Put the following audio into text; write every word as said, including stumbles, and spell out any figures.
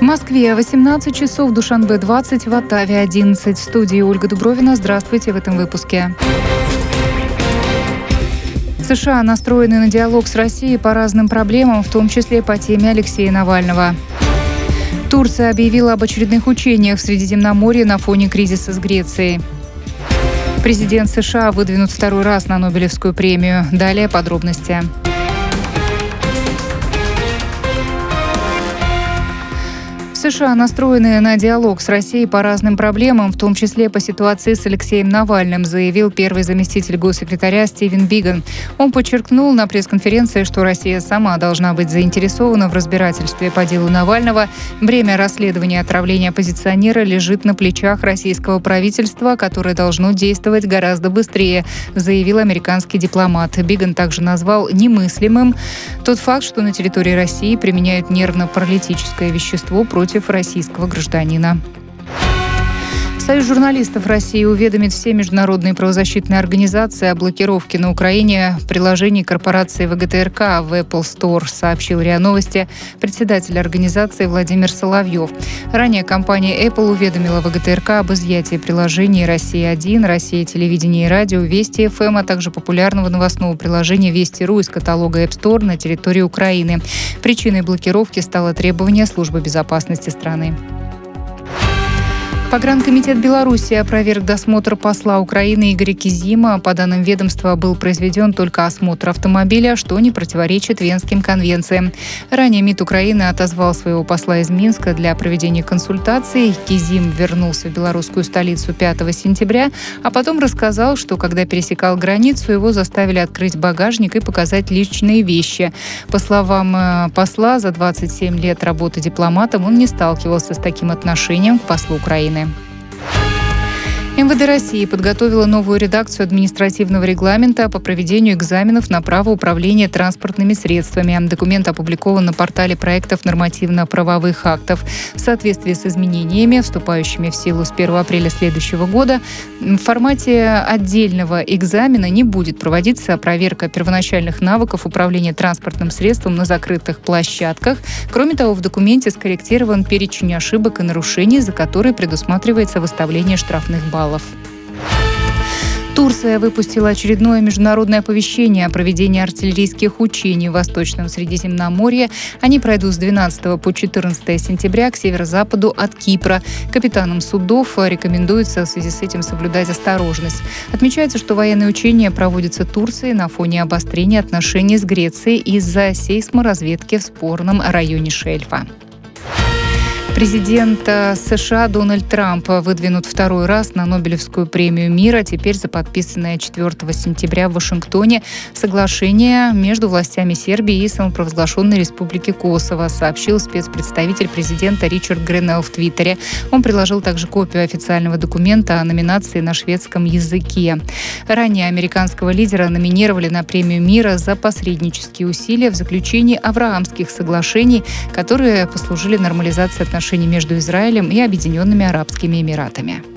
Москве восемнадцать часов, Душанбе двадцать, в Оттаве одиннадцать. В студии Ольга Дубровина. Здравствуйте в этом выпуске. США настроены на диалог с Россией по разным проблемам, в том числе по теме Алексея Навального. Турция объявила об очередных учениях в Средиземноморье на фоне кризиса с Грецией. Президент США выдвинут второй раз на Нобелевскую премию. Далее подробности. США настроены на диалог с Россией по разным проблемам, в том числе по ситуации с Алексеем Навальным, заявил первый заместитель госсекретаря Стивен Биган. Он подчеркнул на пресс-конференции, что Россия сама должна быть заинтересована в разбирательстве по делу Навального. Бремя расследования отравления оппозиционера лежит на плечах российского правительства, которое должно действовать гораздо быстрее, заявил американский дипломат. Биган также назвал немыслимым тот факт, что на территории России применяют нервно-паралитическое вещество против российского гражданина. Союз журналистов России уведомит все международные правозащитные организации о блокировке на Украине приложений корпорации ВГТРК в Apple Store, сообщил РИА Новости председатель организации Владимир Соловьев. Ранее компания Apple уведомила ВГТРК об изъятии приложений «Россия один», «Россия телевидение и радио», «Вести эф эм», а также популярного новостного приложения «Вести.ру» из каталога App Store на территории Украины. Причиной блокировки стало требование службы безопасности страны. Погранкомитет Беларуси опроверг досмотр посла Украины Игоря Кизима. По данным ведомства, был произведен только осмотр автомобиля, что не противоречит Венским конвенциям. Ранее МИД Украины отозвал своего посла из Минска для проведения консультаций. Кизим вернулся в белорусскую столицу пятого сентября, а потом рассказал, что когда пересекал границу, его заставили открыть багажник и показать личные вещи. По словам посла, за двадцать семь лет работы дипломатом он не сталкивался с таким отношением к послу Украины. эм вэ дэ России подготовила новую редакцию административного регламента по проведению экзаменов на право управления транспортными средствами. Документ опубликован на портале проектов нормативно-правовых актов. В соответствии с изменениями, вступающими в силу с первого апреля следующего года, в формате отдельного экзамена не будет проводиться проверка первоначальных навыков управления транспортным средством на закрытых площадках. Кроме того, в документе скорректирован перечень ошибок и нарушений, за которые предусматривается выставление штрафных баллов. Турция выпустила очередное международное оповещение о проведении артиллерийских учений в Восточном Средиземноморье. Они пройдут с двенадцатого по четырнадцатое сентября к северо-западу от Кипра. Капитанам судов рекомендуется в связи с этим соблюдать осторожность. Отмечается, что военные учения проводятся Турцией на фоне обострения отношений с Грецией из-за сейсморазведки в спорном районе шельфа. Президент США Дональд Трамп выдвинут второй раз на Нобелевскую премию мира, теперь за подписанное четвёртого сентября в Вашингтоне соглашение между властями Сербии и самопровозглашенной Республики Косово, сообщил спецпредставитель президента Ричард Гренелл в Твиттере. Он приложил также копию официального документа о номинации на шведском языке. Ранее американского лидера номинировали на премию мира за посреднические усилия в заключении Авраамских соглашений, которые послужили нормализации отношений между Израилем и Объединенными Арабскими Эмиратами.